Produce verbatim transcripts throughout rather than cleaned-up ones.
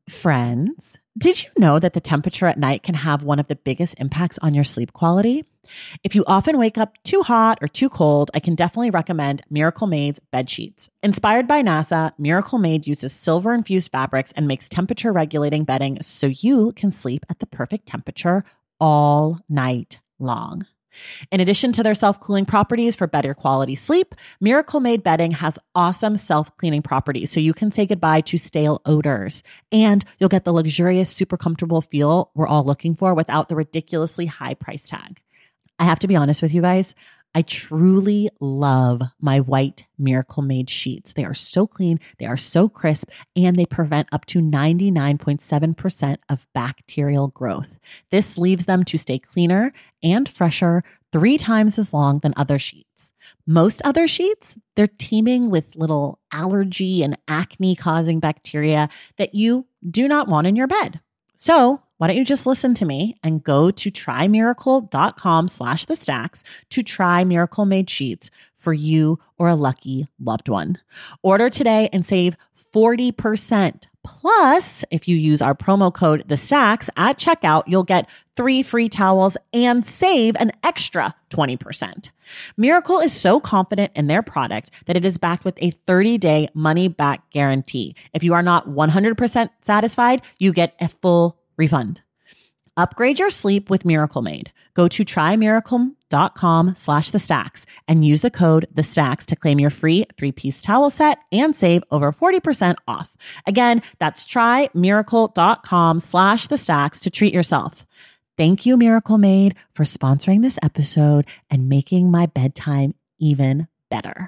Friends, did you know that the temperature at night can have one of the biggest impacts on your sleep quality? If you often wake up too hot or too cold, I can definitely recommend Miracle Made's bed sheets. Inspired by NASA, Miracle Made uses silver-infused fabrics and makes temperature-regulating bedding so you can sleep at the perfect temperature all night long. In addition to their self-cooling properties for better quality sleep, Miracle Made bedding has awesome self-cleaning properties so you can say goodbye to stale odors. And you'll get the luxurious, super comfortable feel we're all looking for without the ridiculously high price tag. I have to be honest with you guys, I truly love my white Miracle Made sheets. They are so clean, they are so crisp, and they prevent up to ninety-nine point seven percent of bacterial growth. This leaves them to stay cleaner and fresher three times as long than other sheets. Most other sheets, they're teeming with little allergy and acne-causing bacteria that you do not want in your bed. So why don't you just listen to me and go to trymiracle.com slash the stacks to try Miracle Made sheets for you or a lucky loved one. Order today and save forty percent. Plus, if you use our promo code the stacks at checkout, you'll get three free towels and save an extra twenty percent. Miracle is so confident in their product that it is backed with a thirty-day money-back guarantee. If you are not one hundred percent satisfied, you get a full refund. Upgrade your sleep with Miracle Made. Go to trymiracle.com slash the stacks and use the code the stacks to claim your free three-piece towel set and save over forty percent off. Again, that's trymiracle.com slash the stacks to treat yourself. Thank you, Miracle Made, for sponsoring this episode and making my bedtime even better.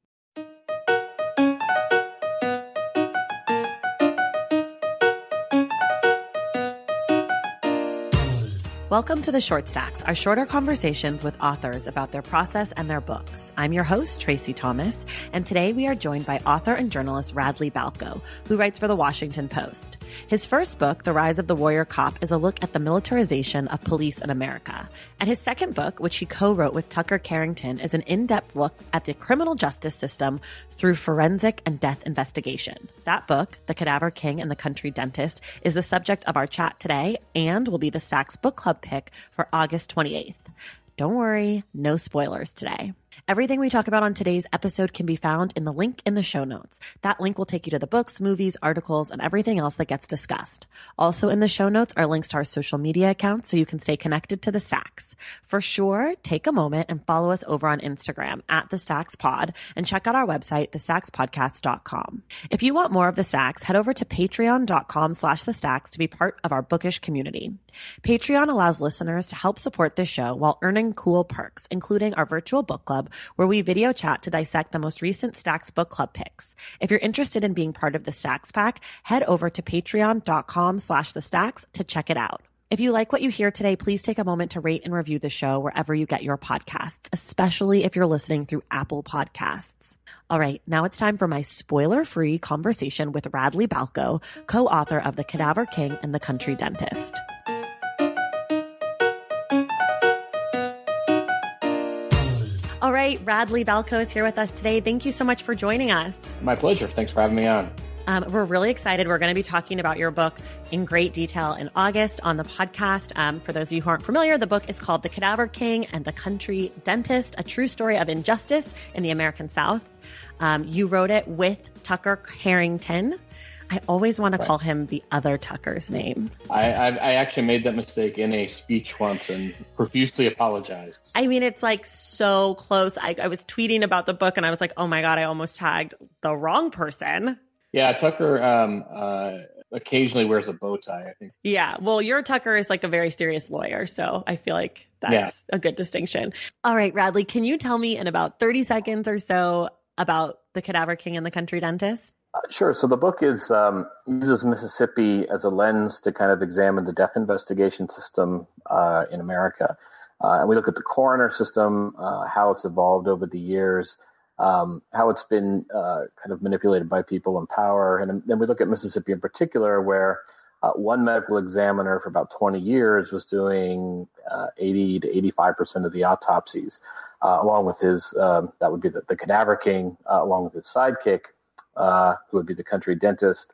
Welcome to the Short Stacks, our shorter conversations with authors about their process and their books. I'm your host, Tracy Thomas, and today we are joined by author and journalist Radley Balko, who writes for The Washington Post. His first book, The Rise of the Warrior Cop, is a look at the militarization of police in America. And his second book, which he co-wrote with Tucker Carrington, is an in-depth look at the criminal justice system through forensic and death investigation. That book, The Cadaver King and the Country Dentist, is the subject of our chat today and will be the Stacks Book Club pick for August twenty-eighth. Don't worry, no spoilers today. Everything we talk about on today's episode can be found in the link in the show notes. That link will take you to the books, movies, articles, and everything else that gets discussed. Also in the show notes are links to our social media accounts so you can stay connected to the Stacks. For sure, take a moment and follow us over on Instagram at The Stacks Pod and check out our website, the stacks podcast dot com. If you want more of The Stacks, head over to patreon.com slash the stacks to be part of our bookish community. Patreon allows listeners to help support this show while earning cool perks, including our virtual book club, where we video chat to dissect the most recent Stacks Book Club picks. If you're interested in being part of the Stacks Pack, head over to patreon.com slash the stacks to check it out. If you like what you hear today, please take a moment to rate and review the show wherever you get your podcasts, especially if you're listening through Apple Podcasts. All right, now it's time for my spoiler-free conversation with Radley Balko, co-author of The Cadaver King and the Country Dentist. All right, Radley Balko is here with us today. Thank you so much for joining us. My pleasure. Thanks for having me on. Um, we're really excited. We're going to be talking about your book in great detail in August on the podcast. Um, for those of you who aren't familiar, the book is called The Cadaver King and the Country Dentist, a true story of injustice in the American South. Um, you wrote it with Tucker Carrington. I always want to right. call him the other Tucker's name. I, I, I actually made that mistake in a speech once and profusely apologized. I mean, it's like so close. I, I was tweeting about the book and I was like, oh my God, I almost tagged the wrong person. Yeah, Tucker um, uh, occasionally wears a bow tie, I think. Yeah, well, your Tucker is like a very serious lawyer, so I feel like that's yeah. a good distinction. All right, Radley, can you tell me in about thirty seconds or so about The Cadaver King and the Country Dentist? Uh, sure. So the book is um, uses Mississippi as a lens to kind of examine the death investigation system uh, in America. Uh, and we look at the coroner system, uh, how it's evolved over the years, um, how it's been uh, kind of manipulated by people in power. And then we look at Mississippi in particular, where uh, one medical examiner for about twenty years was doing uh, eighty to eighty-five percent of the autopsies, uh, along with his, um, that would be the, the Cadaver King, uh, along with his sidekick, Uh, who would be the country dentist.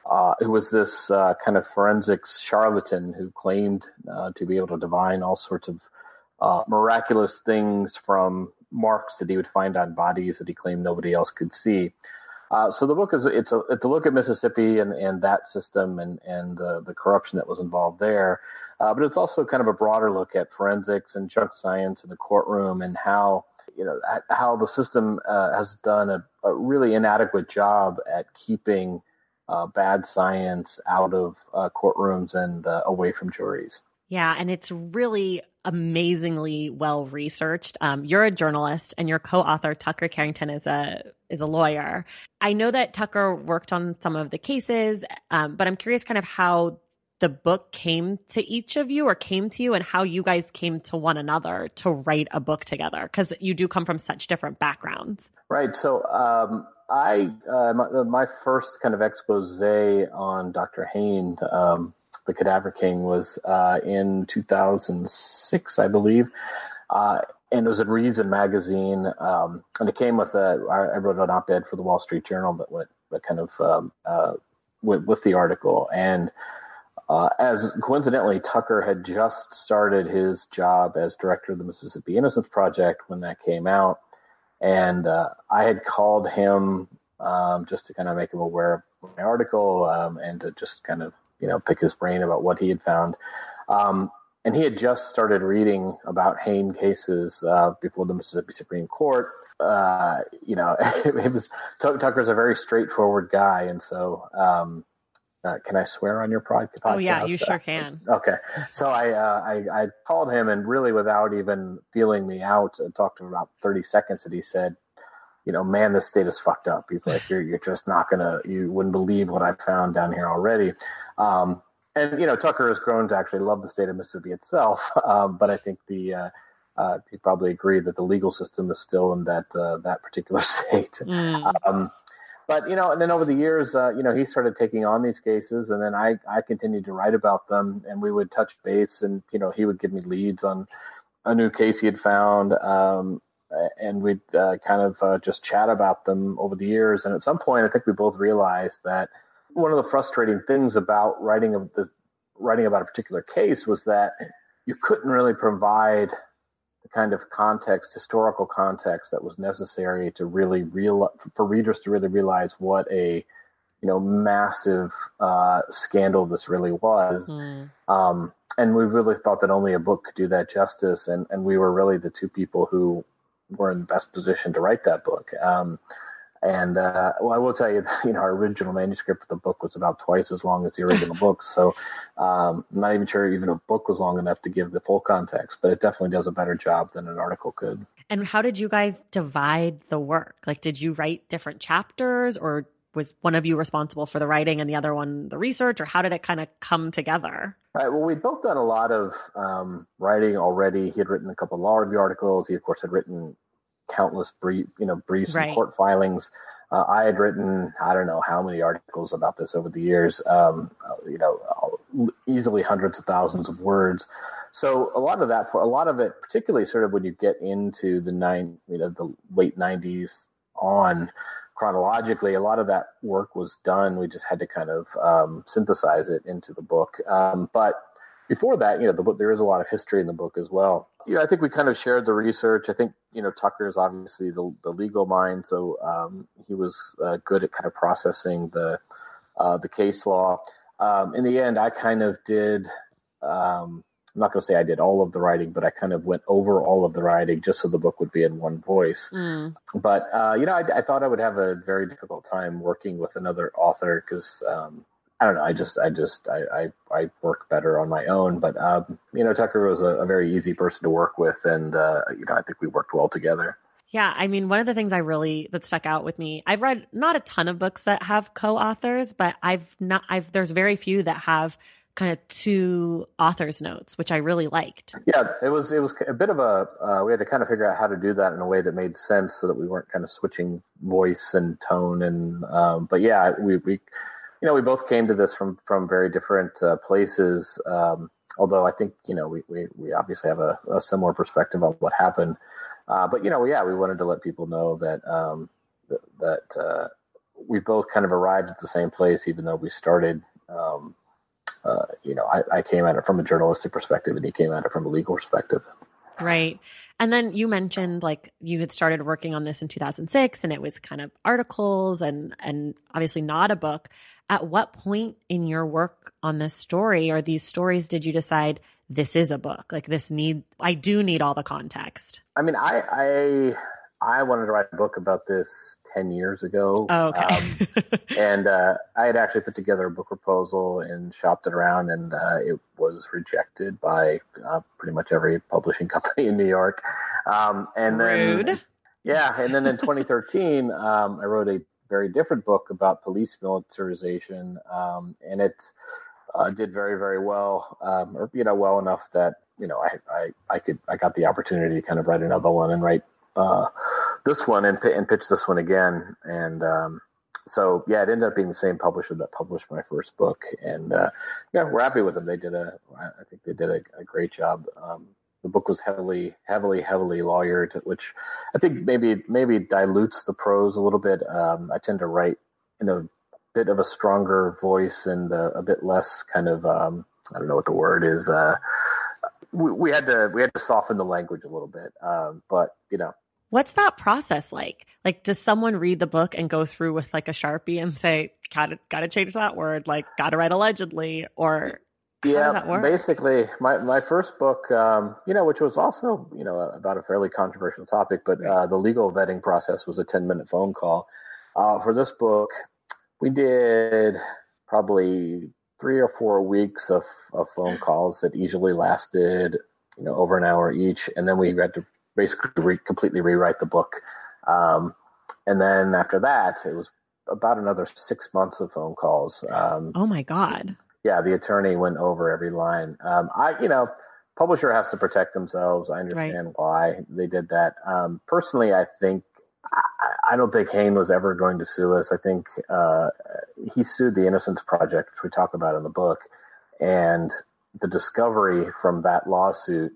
uh, who was this uh, kind of forensics charlatan who claimed uh, to be able to divine all sorts of uh, miraculous things from marks that he would find on bodies that he claimed nobody else could see. Uh, so the book is it's a it's a look at Mississippi and, and that system and and uh, the corruption that was involved there, uh, but it's also kind of a broader look at forensics and junk science in the courtroom and how you know how the system uh, has done a, a really inadequate job at keeping uh, bad science out of uh, courtrooms and uh, away from juries. Yeah, and it's really amazingly well researched. Um, you're a journalist, and your co-author Tucker Carrington is a is a lawyer. I know that Tucker worked on some of the cases, um, but I'm curious, kind of how the book came to each of you, or came to you, and how you guys came to one another to write a book together, because you do come from such different backgrounds. Right. So um, I uh, my, my first kind of expose on Doctor Hayne, Um, The Cadaver King, was uh, in two thousand six, I believe, uh, and it was in Reason magazine, um, and it came with a. I wrote an op-ed for the Wall Street Journal that went that kind of um, uh, with, with the article, and uh, as coincidentally, Tucker had just started his job as director of the Mississippi Innocence Project when that came out, and uh, I had called him um, just to kind of make him aware of my article um, and to just kind of. you know, pick his brain about what he had found. Um, and he had just started reading about Hayne cases uh, before the Mississippi Supreme Court. Uh, you know, it, it was Tucker's a very straightforward guy. And so, um, uh, can I swear on your podcast? Oh yeah, you sure can. Okay. So I, uh, I, I called him, and really without even feeling me out, I talked to him about thirty seconds, and he said, you know, man, this state is fucked up. He's like, you're, you're just not gonna, you wouldn't believe what I've found down here already. Um, and, you know, Tucker has grown to actually love the state of Mississippi itself. Um, but I think the, uh, uh, he'd probably agree that the legal system is still in that, uh, that particular state. Mm. Um, but, you know, and then over the years, uh, you know, he started taking on these cases, and then I, I continued to write about them, and we would touch base, and, you know, he would give me leads on a new case he had found. Um, and we'd uh, kind of uh, just chat about them over the years. And at some point, I think we both realized that one of the frustrating things about writing of the writing about a particular case was that you couldn't really provide the kind of context, historical context, that was necessary to really real for readers to really realize what a you know massive uh, scandal this really was. Mm. Um, and we really thought that only a book could do that justice. And and we were really the two people who were in the best position to write that book. Um, and, uh, well, I will tell you, you know, our original manuscript of the book was about twice as long as the original book. So, um, I'm not even sure even a book was long enough to give the full context, but it definitely does a better job than an article could. And how did you guys divide the work? Like, did you write different chapters, or was one of you responsible for the writing and the other one the research, or how did it kind of come together? All right, well, we'd both done a lot of um, writing already. He had written a couple of law review articles. He, of course, had written countless brief, you know, briefs right. and court filings. Uh, I had written, I don't know how many articles about this over the years, um, you know, easily hundreds of thousands of words. So a lot of that, a lot of it, particularly sort of when you get into the nine, you know, the late nineties on, chronologically, a lot of that work was done. We just had to kind of um, synthesize it into the book. Um, but before that, you know, the book, there is a lot of history in the book as well. You know, I think we kind of shared the research. I think, you know, Tucker is obviously the, the legal mind, so um, he was uh, good at kind of processing the uh, the case law. Um, in the end, I kind of did. Um, I'm not going to say I did all of the writing, but I kind of went over all of the writing just so the book would be in one voice. Mm. But, uh, you know, I, I thought I would have a very difficult time working with another author because, um, I don't know, I just, I just, I, I, I work better on my own. But, um, you know, Tucker was a, a very easy person to work with. And, uh, you know, I think we worked well together. Yeah. I mean, one of the things I really, that stuck out with me, I've read not a ton of books that have co-authors, but I've not, I've, there's very few that have kind of two author's notes, which I really liked. Yeah, it was it was a bit of a, uh, we had to kind of figure out how to do that in a way that made sense so that we weren't kind of switching voice and tone. And, um, but yeah, we, we, you know, we both came to this from, from very different uh, places. Um, although I think, you know, we, we, we obviously have a, a similar perspective on what happened. Uh, but, you know, yeah, we wanted to let people know that, um, that, that uh, we both kind of arrived at the same place, even though we started, um, uh, you know, I, I came at it from a journalistic perspective and he came at it from a legal perspective. Right. And then you mentioned like you had started working on this in two thousand six and it was kind of articles and, and obviously not a book. At what point in your work on this story or these stories did you decide this is a book? Like this need, I do need all the context. I mean, I, I, I wanted to write a book about this ten years ago. Oh, okay. um, and uh, I had actually put together a book proposal and shopped it around, and uh, it was rejected by uh, pretty much every publishing company in New York. Um, and Rude. Then, yeah. And then in twenty thirteen, um, I wrote a very different book about police militarization. Um, and it uh, did very, very well, um, or, you know, well enough that, you know, I, I, I could, I got the opportunity to kind of write another one and write, uh, this one and, and pitch this one again. And, um, so yeah, it ended up being the same publisher that published my first book. And, uh, yeah, we're happy with them. They did a, I think they did a, a great job. Um, the book was heavily, heavily, heavily lawyered, which I think maybe, maybe dilutes the prose a little bit. Um, I tend to write in a bit of a stronger voice and uh, a bit less kind of, um, I don't know what the word is. Uh, we, we had to, we had to soften the language a little bit. Um, but you know, what's that process like? Like, does someone read the book and go through with like a Sharpie and say, gotta, gotta change that word, like gotta write allegedly, or how yeah, does that work? Basically my, my first book, um, you know, which was also, you know, about a fairly controversial topic, but uh, the legal vetting process was a ten minute phone call. Uh, for this book, we did probably three or four weeks of, of phone calls that easily lasted, you know, over an hour each. And then we had to basically re- completely rewrite the book. Um, and then after that, it was about another six months of phone calls. Um, oh my God. Yeah. The attorney went over every line. Um, I, you know, publisher has to protect themselves. I understand right. why they did that. Um, personally, I think, I, I don't think Hain was ever going to sue us. I think, uh, he sued the Innocence Project, which we talk about in the book, and the discovery from that lawsuit,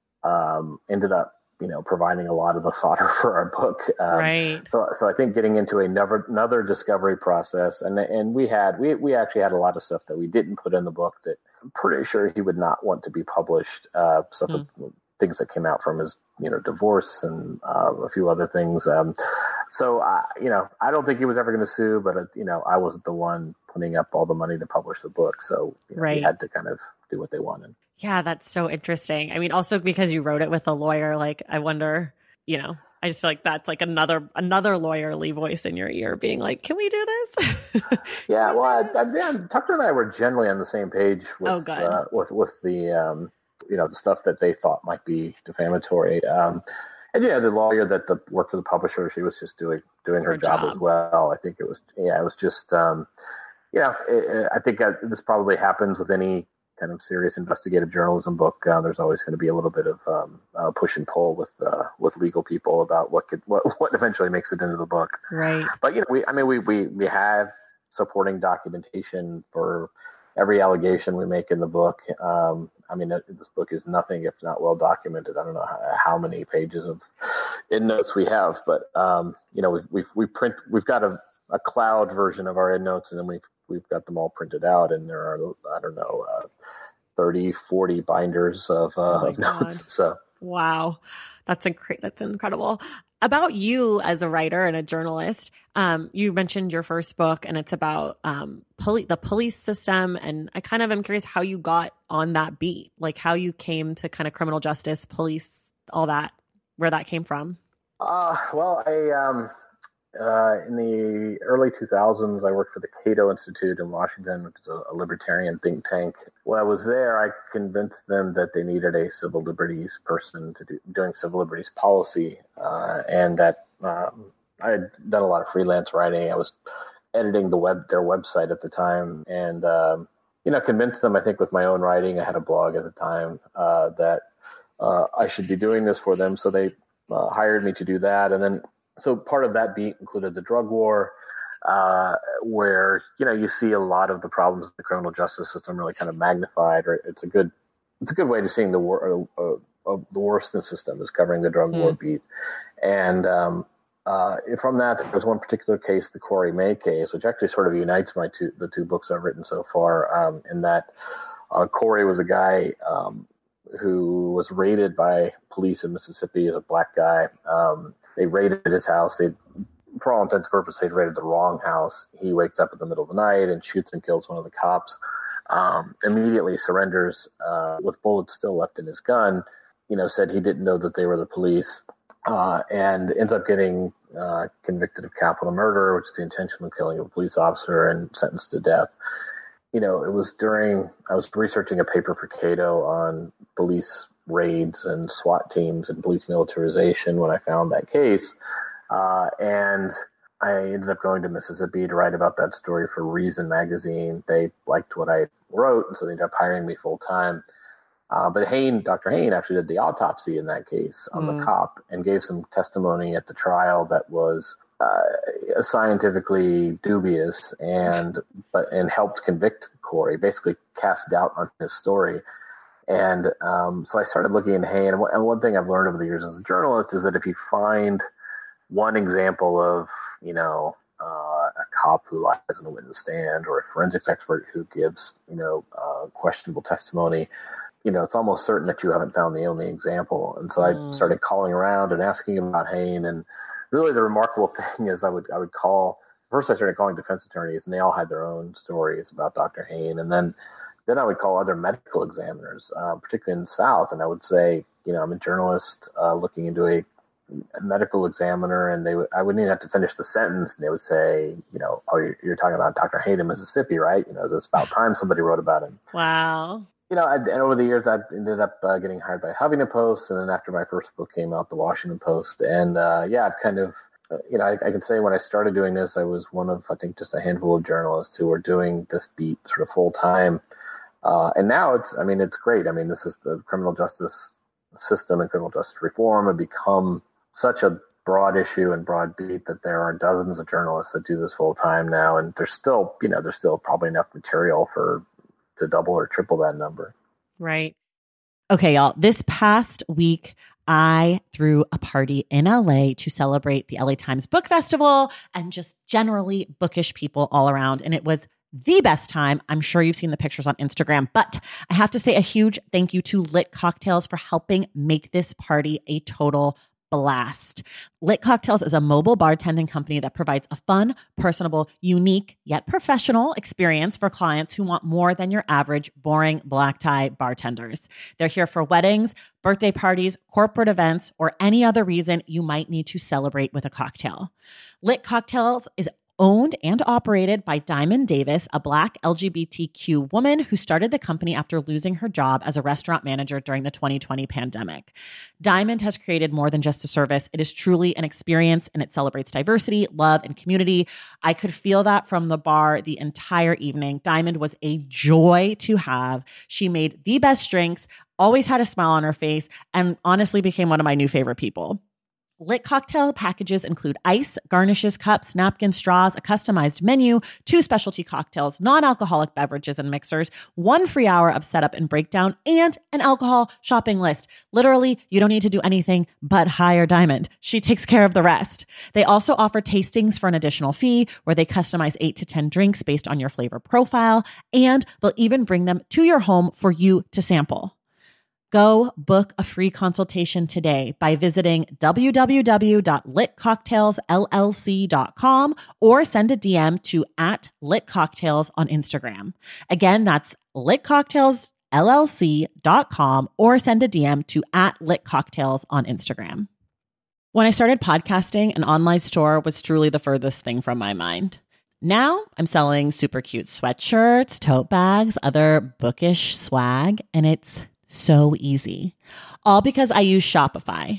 um, ended up, you know, providing a lot of the fodder for our book. Um, right. So, so I think getting into another, another discovery process, and and we had, we we actually had a lot of stuff that we didn't put in the book that I'm pretty sure he would not want to be published. Uh, stuff, mm. of, things that came out from his, you know, divorce and uh, a few other things. Um, so, uh, you know, I don't think he was ever going to sue, but, uh, you know, I wasn't the one putting up all the money to publish the book. So you know, right. we had to kind of do what they wanted. Yeah, that's so interesting. I mean, also because you wrote it with a lawyer, like, I wonder, you know, I just feel like that's like another another lawyerly voice in your ear being like, can we do this? yeah, well, I, I, yeah, Tucker and I were generally on the same page with, oh, good. Uh, with, with the, um, you know, the stuff that they thought might be defamatory. Um, and, yeah, the lawyer that the, worked for the publisher, she was just doing doing her, her job, job as well. I think it was, yeah, it was just, um, you know, it, it, I think that this probably happens with any kind of serious investigative journalism book. Uh, there's always going to be a little bit of um, uh, push and pull with uh, with legal people about what could what, what eventually makes it into the book. Right. But you know, we I mean, we we we have supporting documentation for every allegation we make in the book. Um, I mean, this book is nothing if not well documented. I don't know how, how many pages of endnotes we have, but um, you know, we we we print. We've got a, a cloud version of our endnotes, and then we've we've got them all printed out, and there are I don't know. Uh, thirty, forty binders of, uh, oh of notes. So, wow, that's inc- that's incredible. About you as a writer and a journalist, um, you mentioned your first book, and it's about um, poli- the police system. And I kind of am curious how you got on that beat, like how you came to kind of criminal justice, police, all that, where that came from. Uh, well, I um, uh, in the early two thousands, I worked for the Cato Institute in Washington, which is a, a libertarian think tank. When I was there, I convinced them that they needed a civil liberties person to do doing civil liberties policy, uh, and that um, I had done a lot of freelance writing. I was editing the web their website at the time, and um, you know, convinced them. I think with my own writing, I had a blog at the time uh, that uh, I should be doing this for them. So they uh, hired me to do that, and then. So part of that beat included the drug war, uh, where, you know, you see a lot of the problems of the criminal justice system really kind of magnified. Right? It's a good, it's a good way to seeing the war, uh, uh, the worst in the system is covering the drug mm. war beat. And um, uh, from that, there was one particular case, the Corey May case, which actually sort of unites my two the two books I've written so far. Um, in that uh, Corey was a guy um, who was raided by police in Mississippi as a black guy. Um, they raided his house. They, for all intents and purposes, they raided the wrong house. He wakes up in the middle of the night and shoots and kills one of the cops. Um, immediately surrenders uh, with bullets still left in his gun. You know, said he didn't know that they were the police, uh, and ends up getting uh, convicted of capital murder, which is the intentional killing of a police officer, and sentenced to death. You know, it was during, I was researching a paper for Cato on police raids and SWAT teams and police militarization when I found that case. Uh, and I ended up going to Mississippi to write about that story for Reason magazine. They liked what I wrote, and so they ended up hiring me full time. Uh, but Hayne, Doctor Hayne actually did the autopsy in that case on mm. the cop and gave some testimony at the trial that was uh, scientifically dubious and but and helped convict Corey, basically cast doubt on his story. And um, so I started looking into Hayne. And, and one thing I've learned over the years as a journalist is that if you find one example of, you know, uh, a cop who lies in a witness stand or a forensics expert who gives, you know, uh, questionable testimony, you know, it's almost certain that you haven't found the only example. And so mm. I started calling around and asking about Hayne. And really the remarkable thing is I would I would call, first I started calling defense attorneys, and they all had their own stories about Doctor Hayne. And then, then I would call other medical examiners, uh, particularly in the South. And I would say, you know, I'm a journalist uh, looking into a, a medical examiner, and they would, I wouldn't even have to finish the sentence. And they would say, you know, oh, you're, you're talking about Doctor Hayne in Mississippi, right? You know, it's about time somebody wrote about him. Wow. You know, I, and over the years, I ended up uh, getting hired by Huffington Post, and then after my first book came out, the Washington Post. And uh, yeah, I've kind of, uh, you know, I, I can say when I started doing this, I was one of, I think, just a handful of journalists who were doing this beat sort of full time. Uh, and now it's, I mean, it's great. I mean, this is the criminal justice system and criminal justice reform have become such a broad issue and broad beat that there are dozens of journalists that do this full time now. And there's still, you know, there's still probably enough material for to double or triple that number. Right. Okay, y'all. This past week, I threw a party in L A to celebrate the L A Times Book Festival and just generally bookish people all around. And it was the best time. I'm sure you've seen the pictures on Instagram, but I have to say a huge thank you to Lit Cocktails for helping make this party a total blast. Lit Cocktails is a mobile bartending company that provides a fun, personable, unique, yet professional experience for clients who want more than your average boring black tie bartenders. They're here for weddings, birthday parties, corporate events, or any other reason you might need to celebrate with a cocktail. Lit Cocktails is owned and operated by Diamond Davis, a Black L G B T Q woman who started the company after losing her job as a restaurant manager during the twenty twenty pandemic. Diamond has created more than just a service. It is truly an experience, and it celebrates diversity, love, and community. I could feel that from the bar the entire evening. Diamond was a joy to have. She made the best drinks, always had a smile on her face, and honestly became one of my new favorite people. Lit Cocktail packages include ice, garnishes, cups, napkins, straws, a customized menu, two specialty cocktails, non-alcoholic beverages and mixers, one free hour of setup and breakdown, and an alcohol shopping list. Literally, you don't need to do anything but hire Diamond. She takes care of the rest. They also offer tastings for an additional fee where they customize eight to ten drinks based on your flavor profile, and they'll even bring them to your home for you to sample. Go book a free consultation today by visiting w w w dot lit cocktails l l c dot com or send a D M to at litcocktails on Instagram. Again, that's lit cocktails l l c dot com or send a D M to at litcocktails on Instagram. When I started podcasting, an online store was truly the furthest thing from my mind. Now I'm selling super cute sweatshirts, tote bags, other bookish swag, and it's so easy. All because I use Shopify.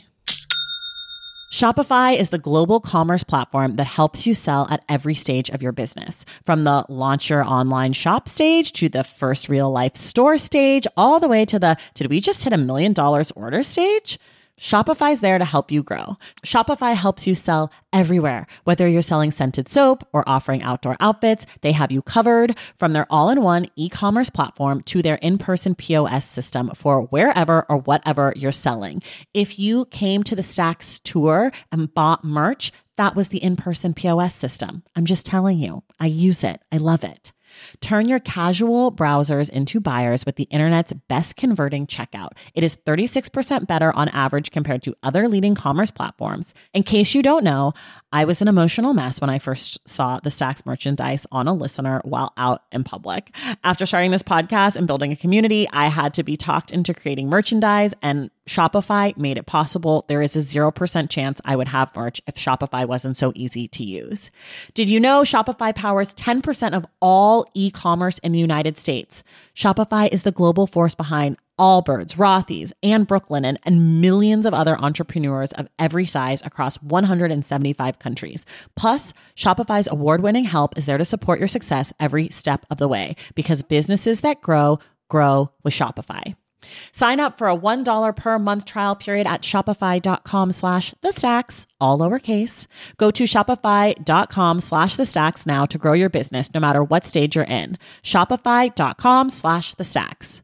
Shopify is the global commerce platform that helps you sell at every stage of your business. From the launch your online shop stage to the first real life store stage, all the way to the, did we just hit a million dollars order stage? Shopify's there to help you grow. Shopify helps you sell everywhere. Whether you're selling scented soap or offering outdoor outfits, they have you covered. From their all-in-one e-commerce platform to their in-person P O S system for wherever or whatever you're selling. If you came to the Stacks tour and bought merch, That was the in-person P O S system. I'm just telling you, I use it. I love it. Turn your casual browsers into buyers with the internet's best converting checkout. It is thirty-six percent better on average compared to other leading commerce platforms. In case you don't know, I was an emotional mess when I first saw the Stacks merchandise on a listener while out in public. After starting this podcast and building a community, I had to be talked into creating merchandise, and Shopify made it possible. There is a zero percent chance I would have merch if Shopify wasn't so easy to use. Did you know Shopify powers ten percent of all e-commerce in the United States? Shopify is the global force behind Allbirds, Rothy's, and Brooklinen, and millions of other entrepreneurs of every size across one hundred seventy-five countries. Plus, Shopify's award-winning help is there to support your success every step of the way, because businesses that grow, grow with Shopify. Sign up for a one dollar per month trial period at shopify.com slash the stacks, all lowercase. Go to shopify.com slash the stacks now to grow your business no matter what stage you're in. Shopify.com slash the stacks.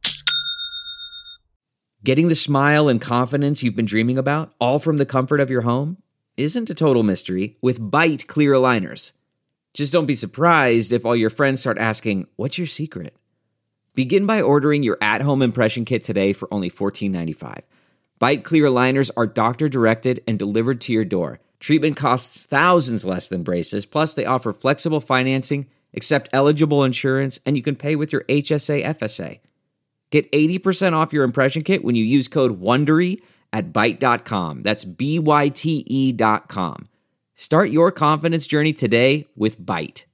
Getting the smile and confidence you've been dreaming about, all from the comfort of your home, isn't a total mystery with Byte clear aligners. Just don't be surprised if all your friends start asking, "What's your secret?" Begin by ordering your at-home impression kit today for only fourteen ninety-five. Byte clear aligners are doctor-directed and delivered to your door. Treatment costs thousands less than braces, plus they offer flexible financing, accept eligible insurance, and you can pay with your H S A F S A. Get eighty percent off your impression kit when you use code WONDERY at byte dot com. That's B Y T E dot com. Start your confidence journey today with Byte.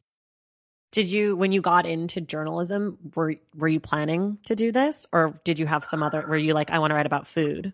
Did you, when you got into journalism, were were you planning to do this, or did you have some other? Were you like, I want to write about food?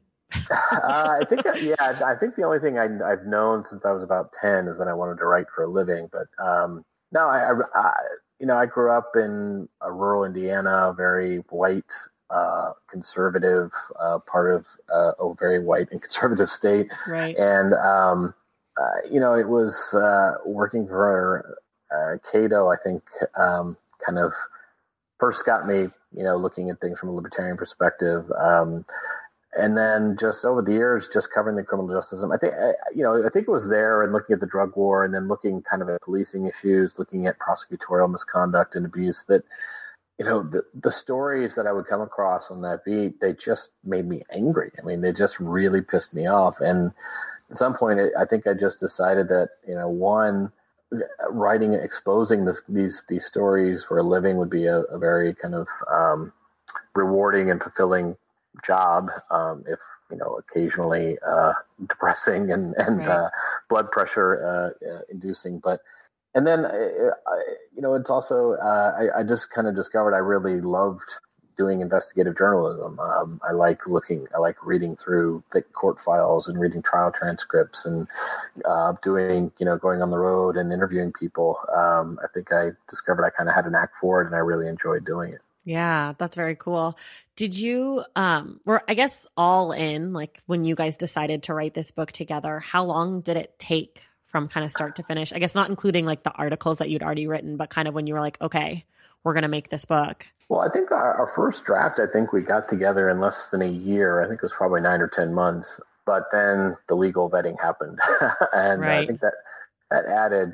uh, I think, yeah, I think the only thing I, I've known since I was about ten is that I wanted to write for a living. But um, no, I, I, I, you know, I grew up in a rural Indiana, very white, uh, conservative uh, part of uh, a very white and conservative state, right? And um, uh, you know, it was uh, working for. Uh, Cato, I think, um, kind of first got me, you know, looking at things from a libertarian perspective. Um, and then just over the years, just covering the criminal justice system, I think, I, you know, I think it was there and looking at the drug war and then looking kind of at policing issues, looking at prosecutorial misconduct and abuse that, you know, the, the stories that I would come across on that beat, they just made me angry. I mean, they just really pissed me off. And at some point, I think I just decided that, you know, one, writing, exposing this, these these stories for a living would be a, a very kind of um, rewarding and fulfilling job. Um, if you know, occasionally uh, depressing and and right. uh, blood pressure uh, uh, inducing, but and then uh, I, you know, it's also uh, I, I just kind of discovered I really loved doing investigative journalism. Um, I like looking, I like reading through thick court files and reading trial transcripts and uh, doing, you know, going on the road and interviewing people. Um, I think I discovered I kind of had an knack for it, and I really enjoyed doing it. Yeah, that's very cool. Did you, um, were, I guess all in, like when you guys decided to write this book together, how long did it take from kind of start to finish? I guess not including like the articles that you'd already written, but kind of when you were like, okay, we're going to make this book. Well, I think our, our first draft, I think we got together in less than a year. I think it was probably nine or ten months. But then the legal vetting happened. and right. uh, I think that that added,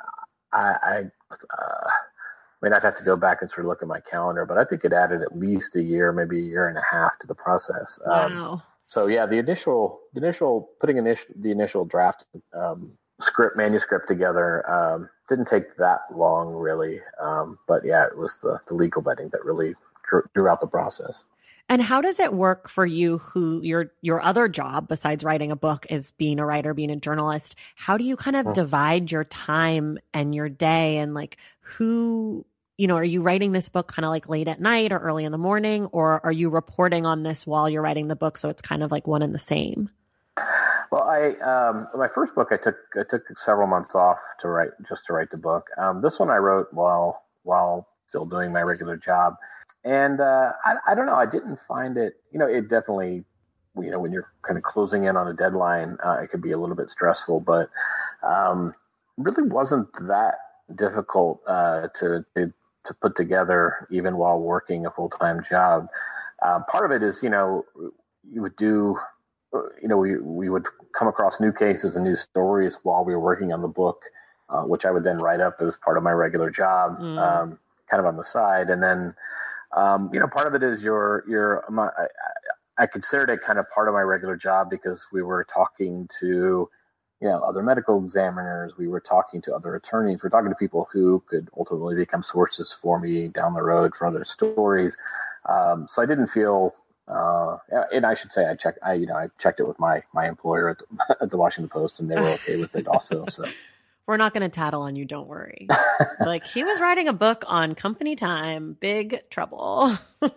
I, I, uh, I mean, I'd have to go back and sort of look at my calendar, but I think it added at least a year, maybe a year and a half to the process. Wow. Um, so yeah, the initial, the initial putting initial, the initial draft um, script manuscript together um, didn't take that long, really. Um, but yeah, it was the, the legal vetting that really drew, drew out the process. And how does it work for you who your your other job besides writing a book is being a writer, being a journalist? How do you kind of mm. divide your time and your day, and like who, you know, are you writing this book kind of like late at night or early in the morning, or are you reporting on this while you're writing the book? So it's kind of like one and the same. Well, I um, my first book, I took I took several months off to write just to write the book. Um, this one I wrote while while still doing my regular job. And uh, I, I don't know, I didn't find it, you know, it definitely, you know, when you're kind of closing in on a deadline, uh, it could be a little bit stressful, but um, it really wasn't that difficult uh, to, to to put together even while working a full-time job. Uh, part of it is, you know, you would do, you know, we, we would come across new cases and new stories while we were working on the book, uh, which I would then write up as part of my regular job, mm. um, kind of on the side. And then, um, you know, part of it is your, your, my, I, I considered it kind of part of my regular job because we were talking to, you know, other medical examiners. We were talking to other attorneys. We're talking to people who could ultimately become sources for me down the road for other stories. Um, so I didn't feel, uh, and I should say I checked, I, you know, I checked it with my, my employer at the, at the Washington Post, and they were okay with it also. So we're not going to tattle on you. Don't worry. Like, he was writing a book on company time, big trouble.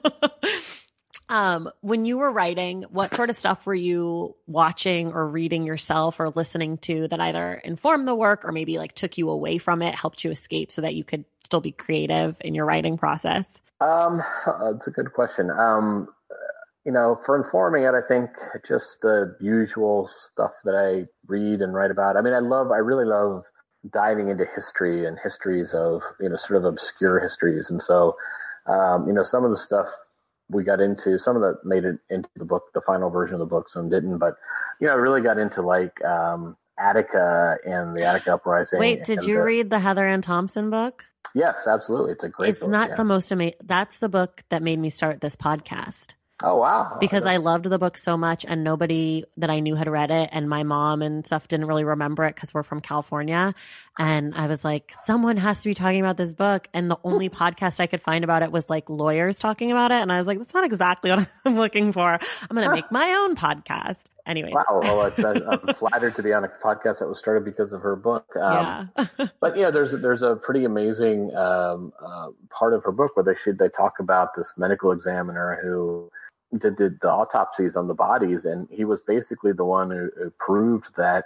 Um, when you were writing, what sort of stuff were you watching or reading yourself or listening to that either informed the work or maybe like took you away from it, helped you escape so that you could still be creative in your writing process? Um, that's a good question. Um, you know, for informing it, I think just the usual stuff that I read and write about. I mean, I love, I really love diving into history and histories of, you know, sort of obscure histories. And so, um, you know, some of the stuff we got into, some of that made it into the book, the final version of the book, some didn't, but, you know, I really got into like, um, Attica and the Attica Uprising. Wait, did you the, read the Heather Ann Thompson book? Yes, absolutely. It's a great It's book, not yeah. the most amazing. That's the book that made me start this podcast. Oh, wow. Because oh, I loved the book so much and nobody that I knew had read it. And my mom and stuff didn't really remember it because we're from California. And I was like, someone has to be talking about this book. And the only podcast I could find about it was like lawyers talking about it. And I was like, that's not exactly what I'm looking for. I'm going to make my own podcast. Anyways. Wow. Well, I'm flattered to be on a podcast that was started because of her book. Um, yeah. But, you know, there's, there's a pretty amazing um, uh, part of her book where they should, they talk about this medical examiner who did, did the autopsies on the bodies, and he was basically the one who, who proved that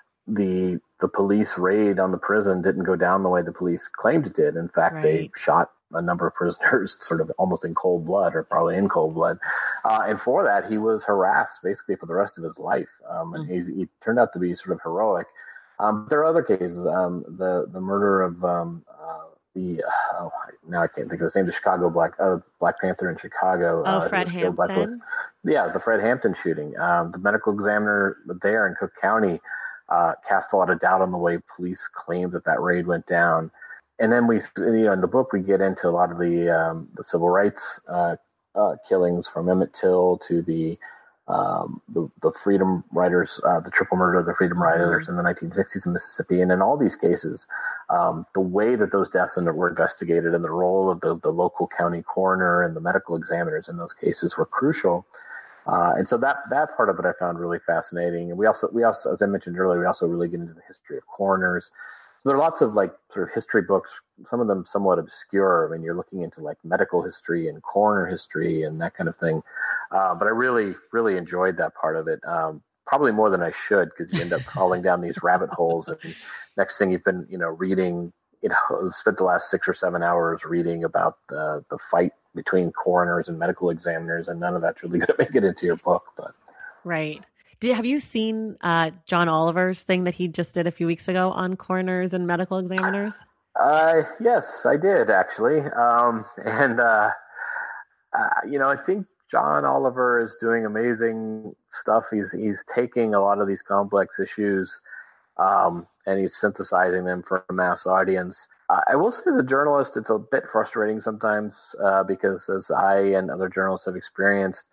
the the police raid on the prison didn't go down the way the police claimed it did. In fact, right. They shot a number of prisoners sort of almost in cold blood, or probably in cold blood. Uh, and for that, he was harassed basically for the rest of his life. Um, and mm-hmm. he, he turned out to be sort of heroic. Um, there are other cases. Um, the the murder of um, uh, the oh, now I can't think of his name. The Chicago Black uh, Black Panther in Chicago. Oh, uh, Fred Hampton. Yeah, the Fred Hampton shooting. Um, the medical examiner there in Cook County uh, cast a lot of doubt on the way police claimed that that raid went down. And then we, you know, in the book we get into a lot of the um, the civil rights uh, uh, killings, from Emmett Till to the um, the, the Freedom Riders, uh, the triple murder of the Freedom Riders in the nineteen sixties in Mississippi. And in all these cases, um, the way that those deaths were investigated and the role of the, the local county coroner and the medical examiners in those cases were crucial. Uh, and so that, that part of it I found really fascinating. And we also, we also, as I mentioned earlier, we also really get into the history of coroners. So there are lots of like sort of history books, some of them somewhat obscure. I mean, you're looking into like medical history and coroner history and that kind of thing. Uh, but I really, really enjoyed that part of it. Um, probably more than I should, because you end up falling down these rabbit holes. And next thing you've been, you know, reading, you know, spent the last six or seven hours reading about the, the fight between coroners and medical examiners. And none of that's really going to make it into your book. But right. Did, have you seen uh, John Oliver's thing that he just did a few weeks ago on coroners and medical examiners? Uh, yes, I did, actually. Um, and, uh, uh, you know, I think John Oliver is doing amazing stuff. He's he's taking a lot of these complex issues um, and he's synthesizing them for a mass audience. Uh, I will say, as a journalist, it's a bit frustrating sometimes uh, because, as I and other journalists have experienced,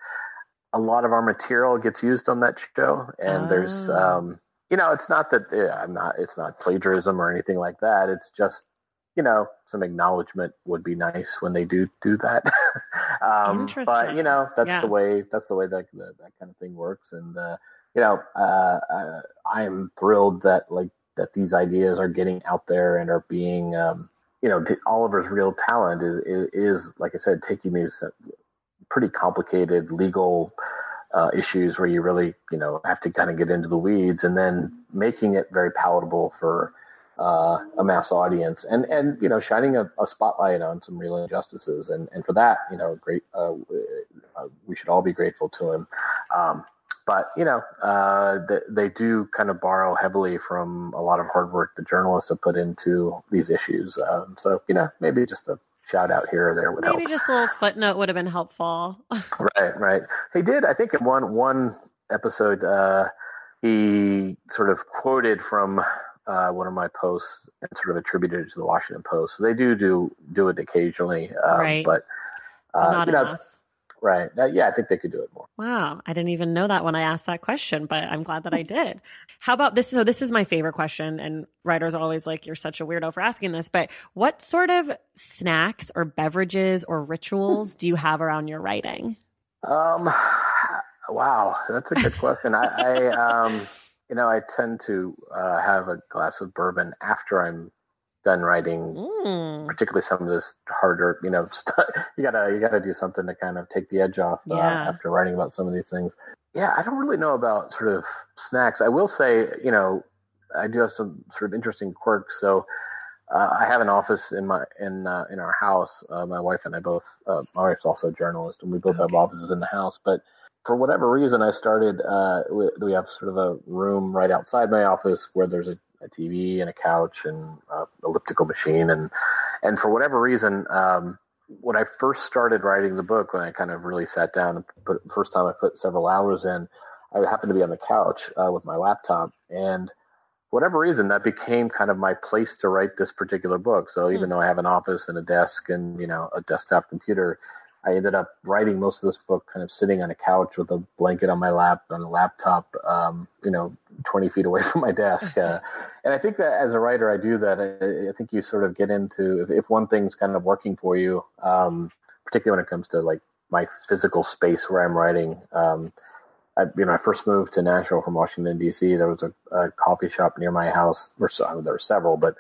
a lot of our material gets used on that show, and oh. there's, um, you know, it's not that yeah, I'm not, it's not plagiarism or anything like that. It's just, you know, some acknowledgement would be nice when they do do that. um, Interesting. But you know, that's yeah. the way that's the way that that, that kind of thing works. And uh, you know, uh, uh, I am thrilled that like that these ideas are getting out there and are being, um, you know, Oliver's real talent is, is is like I said, taking these Uh, pretty complicated legal uh, issues where you really, you know, have to kind of get into the weeds, and then making it very palatable for uh, a mass audience, and and you know, shining a, a spotlight on some real injustices, and and for that, you know, great, uh, we should all be grateful to him. Um, but you know, uh, they, they do kind of borrow heavily from a lot of hard work the journalists have put into these issues. Um, so you know, maybe just a shout out here or there would Maybe help. just a little footnote would have been helpful. Right, right. He did, I think, in one one episode, uh, he sort of quoted from uh, one of my posts and sort of attributed it to the Washington Post. So they do do, do it occasionally, um, right. but uh, not you know, enough. Right. Uh, yeah, I think they could do it more. Wow. I didn't even know that when I asked that question, but I'm glad that I did. How about this? So this is my favorite question, and writers are always like, you're such a weirdo for asking this, but what sort of snacks or beverages or rituals do you have around your writing? Um, wow. That's a good question. I, I um, you know, I tend to uh, have a glass of bourbon after I'm done writing, mm. particularly some of this harder, you know, stuff. you gotta you gotta do something to kind of take the edge off uh, yeah. after writing about some of these things. Yeah, I don't really know about sort of snacks. I will say, you know, I do have some sort of interesting quirks. So uh, I have an office in my in uh, in our house. Uh, my wife and I both. Uh, my wife's also a journalist, and we both okay. have offices in the house. But for whatever reason, I started. Uh, we, we have sort of a room right outside my office where there's a a T V and a couch and uh, elliptical machine. And, and for whatever reason, um, when I first started writing the book, when I kind of really sat down and put, first time I put several hours in, I happened to be on the couch uh, with my laptop, and for whatever reason, that became kind of my place to write this particular book. So even mm. though I have an office and a desk and, you know, a desktop computer, I ended up writing most of this book kind of sitting on a couch with a blanket on my lap, on a laptop, um, you know, twenty feet away from my desk. Uh, and I think that as a writer, I do that. I, I think you sort of get into, if, if one thing's kind of working for you, um, particularly when it comes to like my physical space where I'm writing. Um, I, you know, I first moved to Nashville from Washington, D C. There was a, a coffee shop near my house. Or so, there were several, but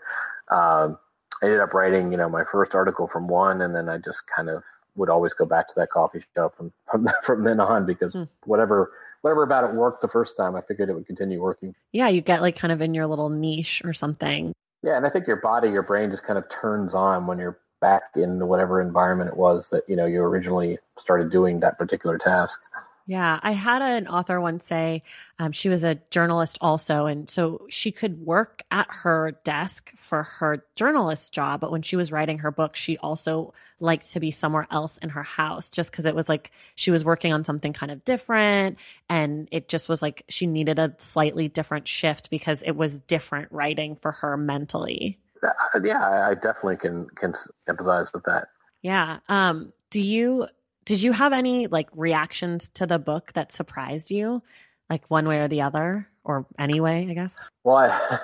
um, I ended up writing, you know, my first article from one, and then I just kind of would always go back to that coffee shop from from, from then on, because hmm. whatever whatever about it worked the first time, I figured it would continue working. Yeah, you get like kind of in your little niche or something. Yeah, and I think your body, your brain just kind of turns on when you're back in whatever environment it was that, you know, you originally started doing that particular task. Yeah, I had an author once say um, she was a journalist also. And so she could work at her desk for her journalist job. But when she was writing her book, she also liked to be somewhere else in her house, just because it was like she was working on something kind of different. And it just was like she needed a slightly different shift because it was different writing for her mentally. Uh, yeah, I definitely can, can empathize with that. Yeah. Um, do you... Did you have any like reactions to the book that surprised you, like one way or the other, or any way, I guess? Well, I,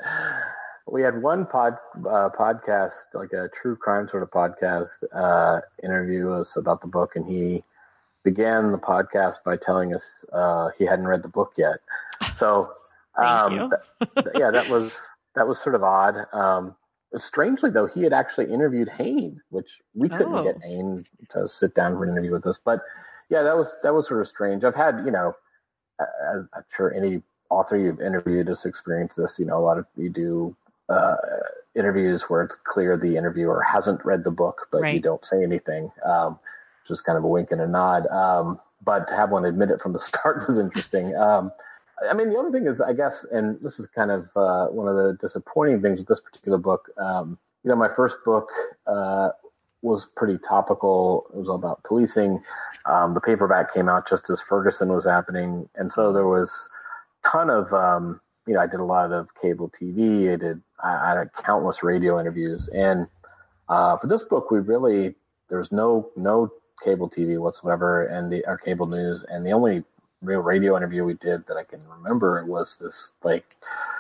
we had one pod uh, podcast, like a true crime sort of podcast uh, interview us about the book, and he began the podcast by telling us uh, he hadn't read the book yet. So, um, Thank you. th- yeah, that was that was sort of odd. Um, Strangely, though, he had actually interviewed Hain, which we couldn't oh. get Hain to sit down for an interview with us. But yeah, that was that was sort of strange. I've had, you know, as I'm sure any author you've interviewed has experienced this. You know, a lot of you do uh, interviews where it's clear the interviewer hasn't read the book, but right. you don't say anything, um, which is kind of a wink and a nod. Um, but to have one admit it from the start was interesting. Um, I mean, the other thing is, I guess, and this is kind of uh, one of the disappointing things with this particular book. Um, you know, my first book uh, was pretty topical. It was all about policing. Um, the paperback came out just as Ferguson was happening. And so there was a ton of, um, you know, I did a lot of cable T V. I did, I, I had countless radio interviews. And uh, for this book, we really, there's no, no cable T V whatsoever, and the, our cable news. And the only real radio interview we did that I can remember, it was this like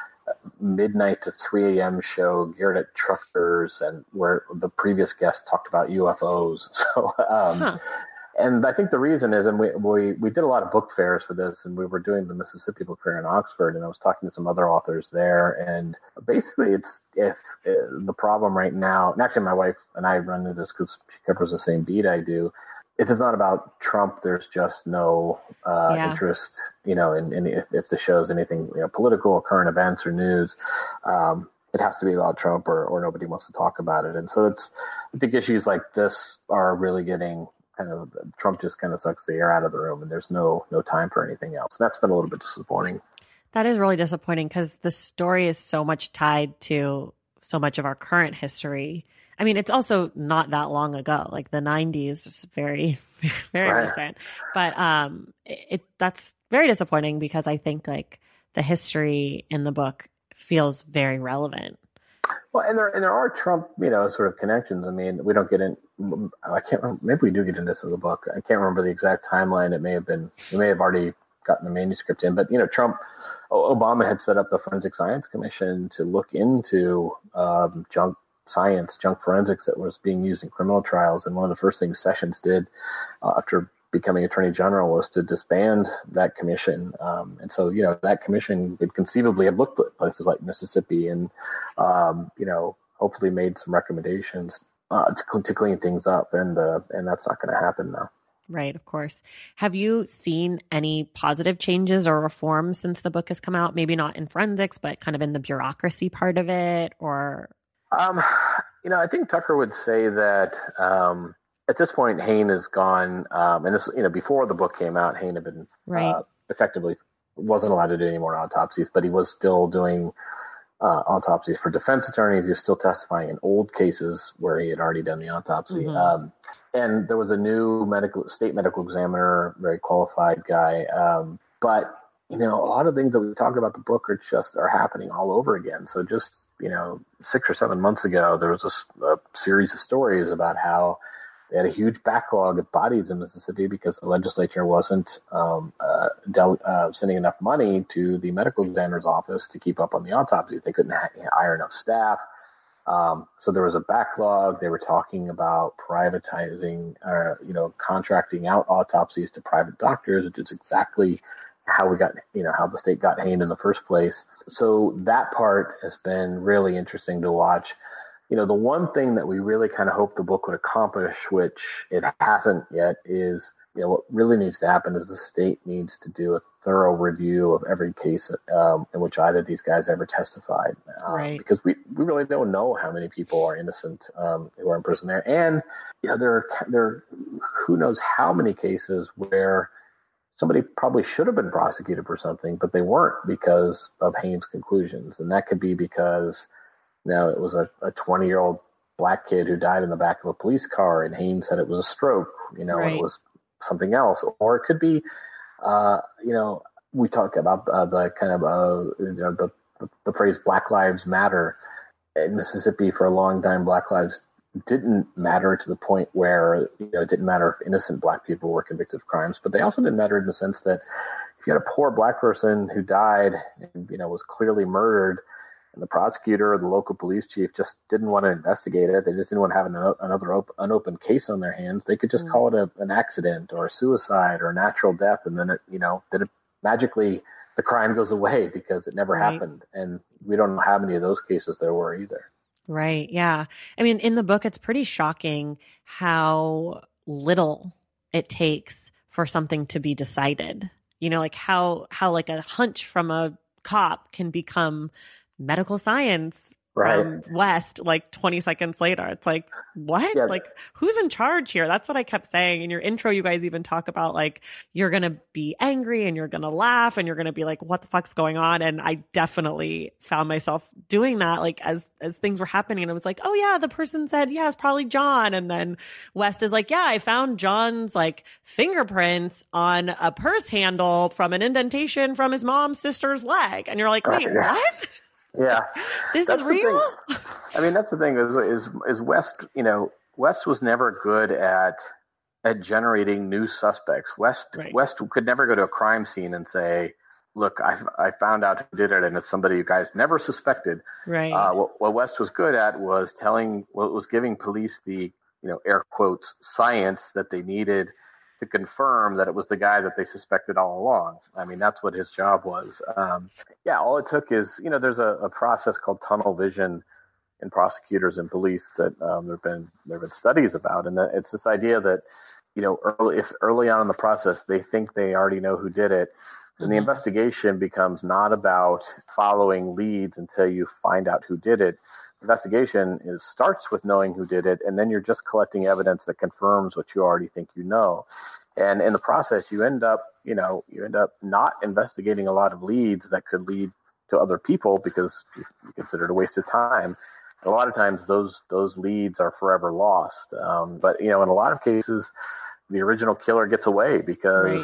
midnight to three a.m. show geared at truckers, and where the previous guest talked about U F Os. So, um, huh. and I think the reason is, and we, we, we did a lot of book fairs for this, and we were doing the Mississippi Book Fair in Oxford, and I was talking to some other authors there. And basically it's, if uh, the problem right now, and actually my wife and I run into this because she covers the same beat I do. If it's not about Trump, there's just no uh, yeah. interest, you know, in, in if, if the show's anything, you know, political, current events or news, um, it has to be about Trump, or, or nobody wants to talk about it. And so it's, I think issues like this are really getting kind of, Trump just kind of sucks the air out of the room, and there's no, no time for anything else. That's been a little bit disappointing. That is really disappointing, because the story is so much tied to so much of our current history. I mean, it's also not that long ago, like the nineties is very, very right. recent, but um, it, it that's very disappointing, because I think like the history in the book feels very relevant. Well, and there and there are Trump, you know, sort of connections. I mean, we don't get in. I can't remember. Maybe we do get into this in the book. I can't remember the exact timeline. It may have been. We may have already gotten the manuscript in. But you know, Trump, Obama had set up the Forensic Science Commission to look into um, junk science, junk forensics that was being used in criminal trials. And one of the first things Sessions did uh, after becoming Attorney General was to disband that commission. Um, and so, you know, that commission could conceivably have looked at places like Mississippi and, um, you know, hopefully made some recommendations uh, to, to clean things up. And, uh, and that's not going to happen now. Right, of course. Have you seen any positive changes or reforms since the book has come out? Maybe not in forensics, but kind of in the bureaucracy part of it, or? Um, you know, I think Tucker would say that, um, at this point, Hain is gone, um, and this, you know, before the book came out, Hain had been right. uh, effectively wasn't allowed to do any more autopsies, but he was still doing uh, autopsies for defense attorneys. He was still testifying in old cases where he had already done the autopsy. Mm-hmm. Um, and there was a new medical state medical examiner, very qualified guy. Um, but you know, a lot of things that we talk about the book are just are happening all over again. So just you know, six or seven months ago, there was a, a series of stories about how they had a huge backlog of bodies in Mississippi because the legislature wasn't um, uh, del- uh, sending enough money to the medical examiner's office to keep up on the autopsies. They couldn't ha- hire enough staff. Um, so there was a backlog. They were talking about privatizing, uh, you know, contracting out autopsies to private doctors, which is exactly how we got, you know, how the state got Hain in the first place. So that part has been really interesting to watch. You know, the one thing that we really kind of hope the book would accomplish, which it hasn't yet, is, you know, what really needs to happen is the state needs to do a thorough review of every case um, in which either of these guys ever testified. Um, right. Because we, we really don't know how many people are innocent um, who are in prison there. And, you know, there are, there are who knows how many cases where somebody probably should have been prosecuted for something, but they weren't because of Hain's conclusions. And that could be because now it was a, a twenty-year-old black kid who died in the back of a police car, and Hain said it was a stroke, you know, right. and it was something else. Or it could be, uh, you know, we talk about uh, the kind of uh, you know, the, the the phrase "Black Lives Matter" in Mississippi. For a long time, Black lives didn't matter to the point where, you know, it didn't matter if innocent black people were convicted of crimes, but they also didn't matter in the sense that if you had a poor black person who died and, you know, was clearly murdered, and the prosecutor or the local police chief just didn't want to investigate it, they just didn't want to have an, another op- unopened case on their hands, they could just mm. call it a, an accident or a suicide or a natural death, and then it, you know, then it magically the crime goes away because it never right. happened. And we don't know how many of those cases there were either. Right. Yeah. I mean, in the book, it's pretty shocking how little it takes for something to be decided. You know, like how, how like a hunch from a cop can become medical science right. from West like twenty seconds later. It's like, what? Yeah. Like, who's in charge here? That's what I kept saying. In your intro, you guys even talk about like, you're going to be angry and you're going to laugh and you're going to be like, what the fuck's going on? And I definitely found myself doing that, like as, as things were happening. And it was like, oh yeah, the person said, yeah, it's probably John. And then West is like, yeah, I found John's like fingerprints on a purse handle from an indentation from his mom's sister's leg. And you're like, wait, uh, yeah. what? Yeah, this that's is real. I mean, that's the thing is, is is West. You know, West was never good at at generating new suspects. West right. West could never go to a crime scene and say, "Look, I I found out who did it, and it's somebody you guys never suspected." Right. Uh, what, what West was good at was telling, what was giving police the, you know, air quotes science that they needed to confirm that it was the guy that they suspected all along. I mean, that's what his job was. Um, yeah, all it took is, you know, there's a, a process called tunnel vision in prosecutors and police that um, there've been there've been studies about, and that it's this idea that, you know, early, if early on in the process they think they already know who did it, then mm-hmm. the investigation becomes not about following leads until you find out who did it. Investigation is starts with knowing who did it, and then you're just collecting evidence that confirms what you already think you know. And in the process, you end up, you know, you end up not investigating a lot of leads that could lead to other people because you, you consider it a waste of time. And a lot of times, those those leads are forever lost. Um, but you know, in a lot of cases, the original killer gets away because. Right.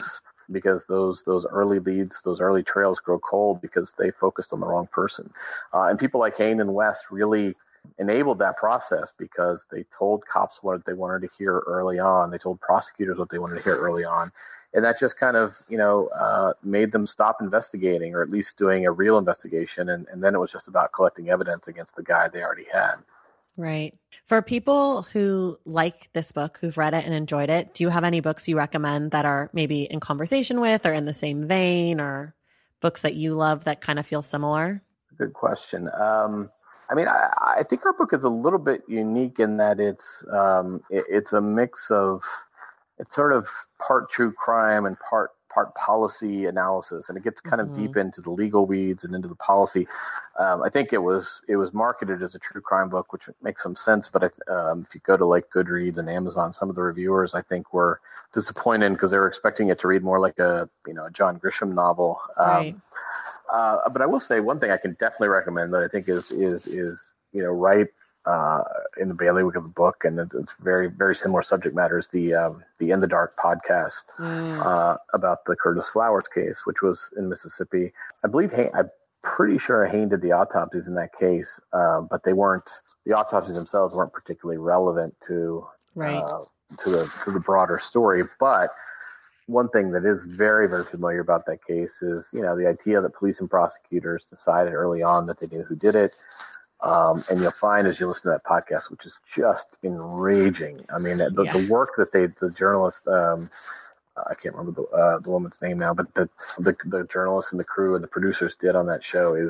because those those early leads, those early trails grow cold because they focused on the wrong person. Uh, and people like Hain and West really enabled that process because they told cops what they wanted to hear early on. They told prosecutors what they wanted to hear early on. And that just kind of, you know, uh, made them stop investigating, or at least doing a real investigation. And, and then it was just about collecting evidence against the guy they already had. Right. For people who like this book, who've read it and enjoyed it, do you have any books you recommend that are maybe in conversation with or in the same vein, or books that you love that kind of feel similar? Good question. Um, I mean, I, I think our book is a little bit unique in that it's um, it, it's a mix of, it's sort of part true crime and part part policy analysis, and it gets kind mm-hmm. of deep into the legal weeds and into the policy. Um, I think it was it was marketed as a true crime book, which makes some sense. But if, um, if you go to like Goodreads and Amazon, some of the reviewers I think were disappointed because they were expecting it to read more like a you know a John Grisham novel. Um, right. uh, but I will say one thing I can definitely recommend that I think is is is you know right uh, in the bailiwick of the book, and it's, it's very very similar subject matter, is the um, the In the Dark podcast mm. uh, about the Curtis Flowers case, which was in Mississippi. I believe Hain, I'm pretty sure Hain did the autopsies in that case, uh, but they weren't. The autopsies themselves weren't particularly relevant to right. uh, to the to the broader story. But one thing that is very very familiar about that case is you know the idea that police and prosecutors decided early on that they knew who did it. Um, and you'll find as you listen to that podcast, which is just enraging. I mean, the, yeah. the work that they, the journalist, um, I can't remember the, uh, the woman's name now, but the, the the journalists and the crew and the producers did on that show is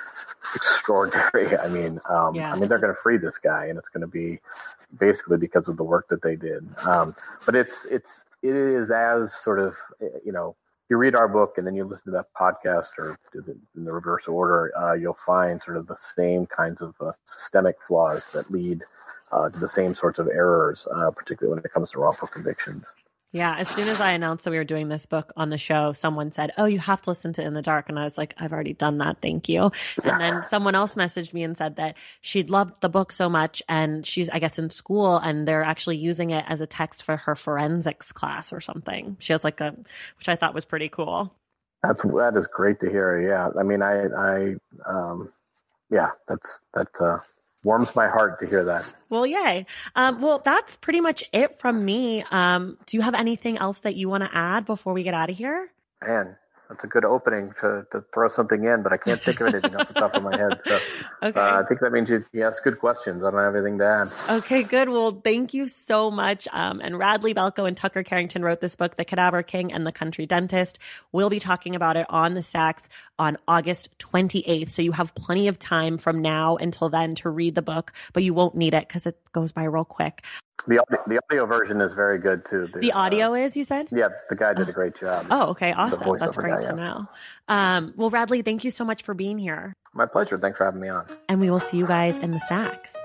extraordinary. I mean, um, yeah, I mean, they're going to free this guy, and it's going to be basically because of the work that they did. Um, but it's it's it is as sort of you know. You read our book and then you listen to that podcast, or in the reverse order, uh, you'll find sort of the same kinds of uh, systemic flaws that lead uh, to the same sorts of errors, uh, particularly when it comes to wrongful convictions. Yeah. As soon as I announced that we were doing this book on the show, someone said, oh, you have to listen to In the Dark. And I was like, I've already done that. Thank you. And then someone else messaged me and said that she'd loved the book so much. And she's, I guess, in school, and they're actually using it as a text for her forensics class or something. She has like a, which I thought was pretty cool. That's, that is great to hear. Yeah. I mean, I, I, um, yeah, that's, that, uh, warms my heart to hear that. Well, yay. Um, well, that's pretty much it from me. Um, do you have anything else that you want to add before we get out of here? Man, that's a good opening to, to throw something in, but I can't think of anything off the top of my head. So okay. uh, I think that means you, you ask good questions. I don't have anything to add. Okay, good. Well, thank you so much. Um, and Radley Balko and Tucker Carrington wrote this book, The Cadaver King and the Country Dentist. We'll be talking about it on the Stacks on August twenty-eighth. So you have plenty of time from now until then to read the book, but you won't need it because it goes by real quick. The audio, the audio version is very good too. The, the audio uh, is, you said? Yeah, the guy did a great job. Oh, okay. Awesome. That's great guy, to yeah. know. Um, well, Radley, thank you so much for being here. My pleasure. Thanks for having me on. And we will see you guys in the Stacks.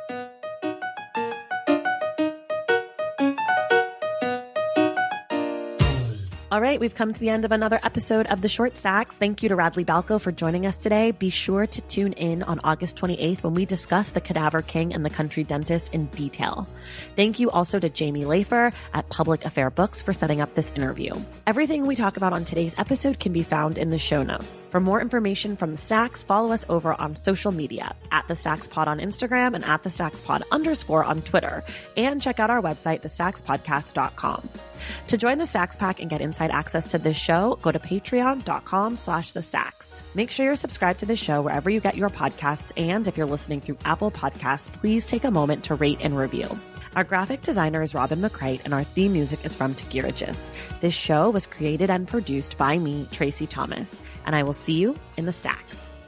All right, we've come to the end of another episode of The Short Stacks. Thank you to Radley Balko for joining us today. Be sure to tune in on August twenty-eighth when we discuss The Cadaver King and the Country Dentist in detail. Thank you also to Jamie Lafer at Public Affair Books for setting up this interview. Everything we talk about on today's episode can be found in the show notes. For more information from The Stacks, follow us over on social media at The Stacks Pod on Instagram and at The Stacks Pod underscore on Twitter. And check out our website, the stacks podcast dot com. To join the Stacks Pack and get inside access to this show, go to patreon.com slash the stacks. Make sure you're subscribed to this show wherever you get your podcasts. And if you're listening through Apple Podcasts, please take a moment to rate and review. Our graphic designer is Robin McCrite, and our theme music is from Tagiragis. This show was created and produced by me, Tracy Thomas, and I will see you in the Stacks.